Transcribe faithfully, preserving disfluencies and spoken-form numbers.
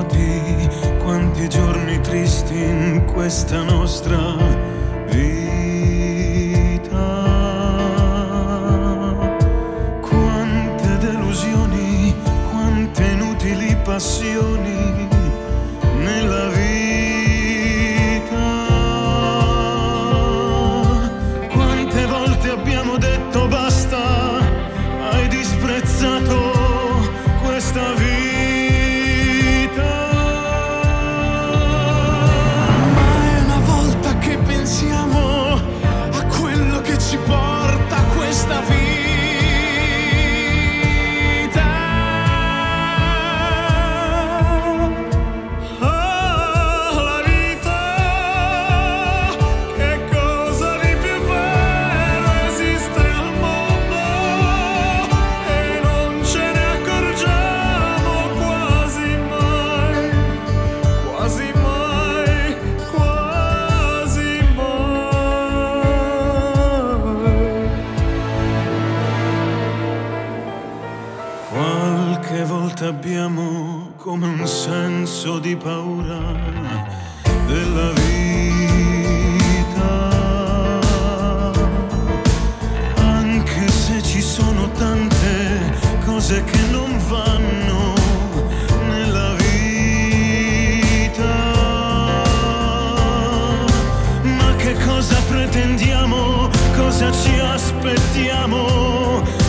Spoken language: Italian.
vuoti, quanti giorni tristi in questa nostra vita, quante delusioni, quante inutili passioni nella vita. Quante volte abbiamo detto basta, hai disprezzato questa vita. Ma è una volta che pensiamo a quello che ci porta a questa vita. Ah, la vita, che cosa di più vero esiste al mondo e non ce ne accorgiamo quasi mai, quasi mai, quasi mai. Qualche volta abbiamo come un senso di paura della vita, anche se ci sono tante cose che non vanno nella vita. Ma che cosa pretendiamo? Cosa ci aspettiamo?